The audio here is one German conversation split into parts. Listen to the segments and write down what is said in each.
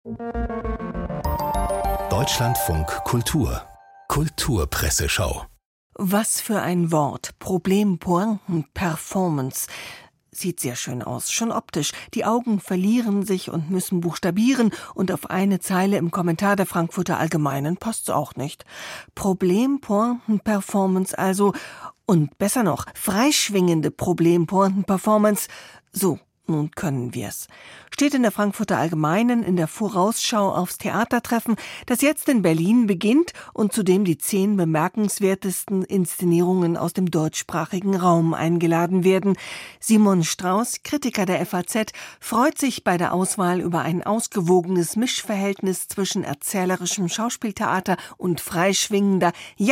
Deutschlandfunk Kultur Kulturpresseschau. Was für ein Wort. Problem, Pointen, Performance. Sieht sehr schön aus, schon optisch. Die Augen verlieren sich und müssen buchstabieren und auf eine Zeile im Kommentar der Frankfurter Allgemeinen passt's auch nicht. Problem, Pointen, Performance also. Und besser noch, freischwingende Problem, Pointen, Performance. So. Nun können wir's. Steht in der Frankfurter Allgemeinen in der Vorausschau aufs Theatertreffen, das jetzt in Berlin beginnt und zu dem die 10 bemerkenswertesten Inszenierungen aus dem deutschsprachigen Raum eingeladen werden. Simon Strauß, Kritiker der FAZ, freut sich bei der Auswahl über ein ausgewogenes Mischverhältnis zwischen erzählerischem Schauspieltheater und freischwingender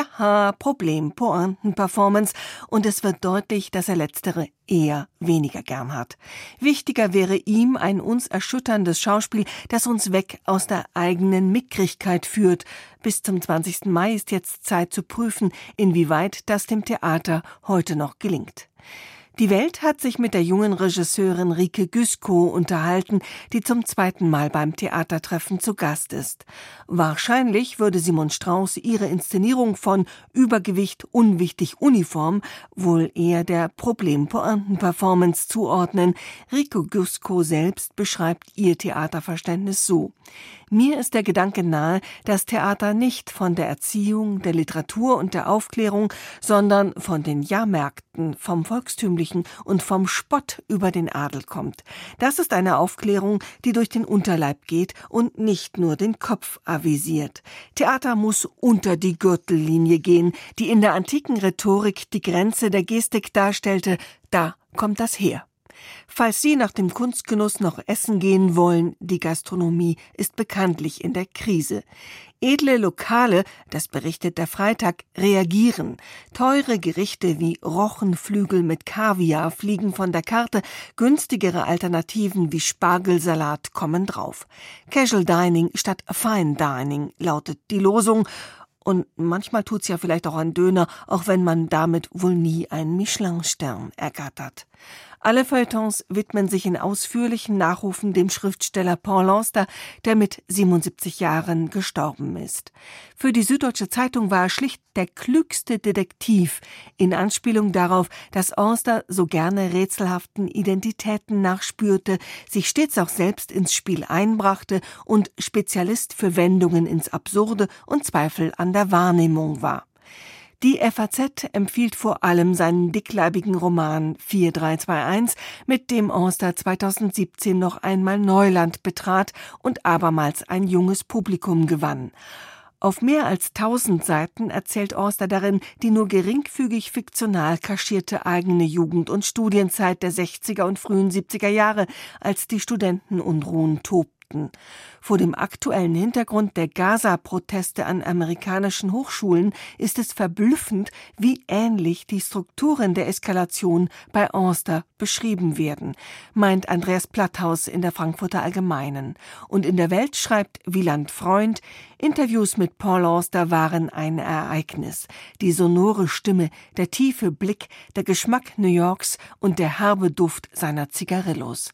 Problem-Pointen-Performance, und es wird deutlich, dass er letztere eher weniger gern hat. Wichtiger wäre ihm ein uns erschütterndes Schauspiel, das uns weg aus der eigenen Mickrigkeit führt. Bis zum 20. Mai ist jetzt Zeit zu prüfen, inwieweit das dem Theater heute noch gelingt. Die Welt hat sich mit der jungen Regisseurin Rike Güssow unterhalten, die zum 2. Mal beim Theatertreffen zu Gast ist. Wahrscheinlich würde Simon Strauß ihre Inszenierung von Übergewicht, unwichtig, Uniform wohl eher der Problem-Pointen-Performance zuordnen. Rike Güssow selbst beschreibt ihr Theaterverständnis so: Mir ist der Gedanke nahe, dass Theater nicht von der Erziehung, der Literatur und der Aufklärung, sondern von den Jahrmärkten, vom Volkstümlichen und vom Spott über den Adel kommt. Das ist eine Aufklärung, die durch den Unterleib geht und nicht nur den Kopf avisiert. Theater muss unter die Gürtellinie gehen, die in der antiken Rhetorik die Grenze der Gestik darstellte. Da kommt das her. Falls Sie nach dem Kunstgenuss noch essen gehen wollen, die Gastronomie ist bekanntlich in der Krise. Edle Lokale, das berichtet der Freitag, reagieren. Teure Gerichte wie Rochenflügel mit Kaviar fliegen von der Karte, günstigere Alternativen wie Spargelsalat kommen drauf. Casual Dining statt Fine Dining lautet die Losung. Und manchmal tut's ja vielleicht auch ein Döner, auch wenn man damit wohl nie einen Michelin-Stern ergattert. Alle Feuilletons widmen sich in ausführlichen Nachrufen dem Schriftsteller Paul Auster, der mit 77 Jahren gestorben ist. Für die Süddeutsche Zeitung war er schlicht der klügste Detektiv, in Anspielung darauf, dass Auster so gerne rätselhaften Identitäten nachspürte, sich stets auch selbst ins Spiel einbrachte und Spezialist für Wendungen ins Absurde und Zweifel an der Wahrnehmung war. Die FAZ empfiehlt vor allem seinen dickleibigen Roman 4321, mit dem Auster 2017 noch einmal Neuland betrat und abermals ein junges Publikum gewann. Auf mehr als 1000 Seiten erzählt Auster darin die nur geringfügig fiktional kaschierte eigene Jugend- und Studienzeit der 60er und frühen 70er Jahre, als die Studentenunruhen tobten. Vor dem aktuellen Hintergrund der Gaza-Proteste an amerikanischen Hochschulen ist es verblüffend, wie ähnlich die Strukturen der Eskalation bei Auster beschrieben werden, meint Andreas Platthaus in der Frankfurter Allgemeinen. Und in der Welt schreibt Wieland Freund: Interviews mit Paul Auster waren ein Ereignis. Die sonore Stimme, der tiefe Blick, der Geschmack New Yorks und der herbe Duft seiner Zigarillos.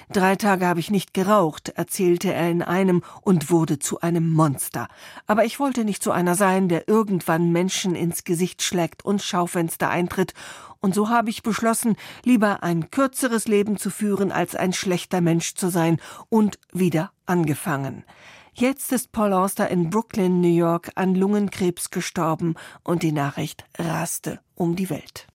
3 Tage habe ich nicht geraucht, erzählte er in einem, und wurde zu einem Monster. Aber ich wollte nicht so einer sein, der irgendwann Menschen ins Gesicht schlägt und Schaufenster eintritt. Und so habe ich beschlossen, lieber ein kürzeres Leben zu führen, als ein schlechter Mensch zu sein, und wieder angefangen. Jetzt ist Paul Auster in Brooklyn, New York, an Lungenkrebs gestorben, und die Nachricht raste um die Welt.